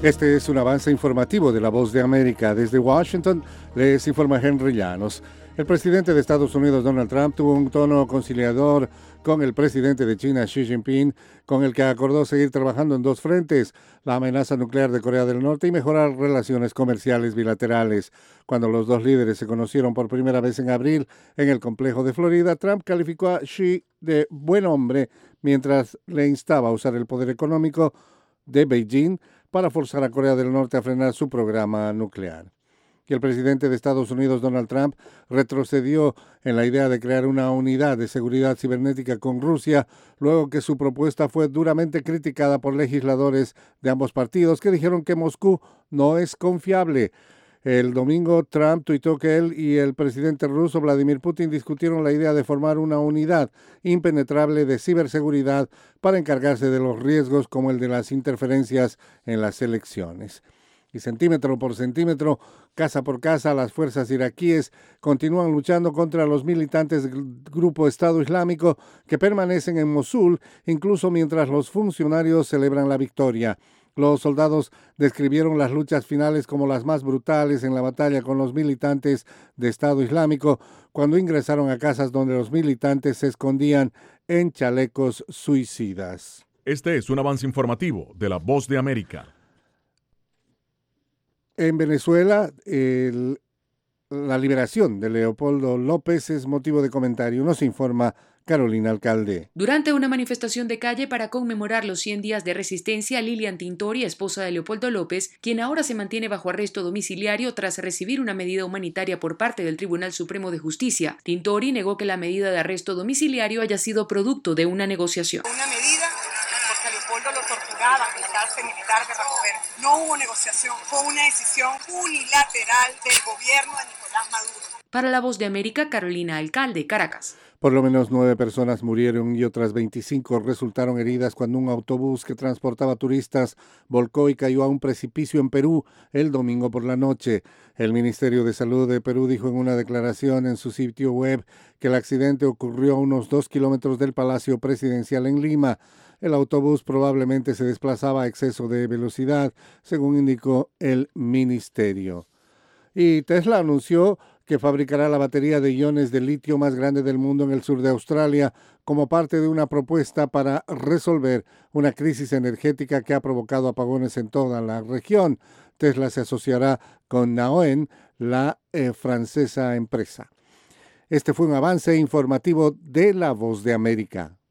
Este es un avance informativo de La Voz de América. Desde Washington les informa Henry Llanos. El presidente de Estados Unidos, Donald Trump, tuvo un tono conciliador con el presidente de China, Xi Jinping, con el que acordó seguir trabajando en dos frentes: la amenaza nuclear de Corea del Norte y mejorar relaciones comerciales bilaterales. Cuando los dos líderes se conocieron por primera vez en abril en el complejo de Florida, Trump calificó a Xi de buen hombre mientras le instaba a usar el poder económico de Beijing para forzar a Corea del Norte a frenar su programa nuclear. Y el presidente de Estados Unidos, Donald Trump, retrocedió en la idea de crear una unidad de seguridad cibernética con Rusia, luego que su propuesta fue duramente criticada por legisladores de ambos partidos que dijeron que Moscú no es confiable. El domingo, Trump tuitó que él y el presidente ruso Vladimir Putin discutieron la idea de formar una unidad impenetrable de ciberseguridad para encargarse de los riesgos como el de las interferencias en las elecciones. Y centímetro por centímetro, casa por casa, las fuerzas iraquíes continúan luchando contra los militantes del grupo Estado Islámico que permanecen en Mosul, incluso mientras los funcionarios celebran la victoria. Los soldados describieron las luchas finales como las más brutales en la batalla con los militantes de Estado Islámico, cuando ingresaron a casas donde los militantes se escondían en chalecos suicidas. Este es un avance informativo de La Voz de América. En Venezuela, la liberación de Leopoldo López es motivo de comentario. Nos informa Carolina Alcalde. Durante una manifestación de calle para conmemorar los 100 días de resistencia, Lilian Tintori, esposa de Leopoldo López, quien ahora se mantiene bajo arresto domiciliario tras recibir una medida humanitaria por parte del Tribunal Supremo de Justicia. Tintori negó que la medida de arresto domiciliario haya sido producto de una negociación. Una medida porque a Leopoldo lo torturaban en la cárcel militar de Ramover. No hubo negociación, fue una decisión unilateral del gobierno de Nicolás Maduro. Para La Voz de América, Carolina Alcalde, Caracas. Por lo menos 9 personas murieron y otras 25 resultaron heridas cuando un autobús que transportaba turistas volcó y cayó a un precipicio en Perú el domingo por la noche. El Ministerio de Salud de Perú dijo en una declaración en su sitio web que el accidente ocurrió a unos 2 kilómetros del Palacio Presidencial en Lima. El autobús probablemente se desplazaba a exceso de velocidad, según indicó el ministerio. Y Tesla anunció que fabricará la batería de iones de litio más grande del mundo en el sur de Australia como parte de una propuesta para resolver una crisis energética que ha provocado apagones en toda la región. Tesla se asociará con Neoen, la francesa empresa. Este fue un avance informativo de La Voz de América.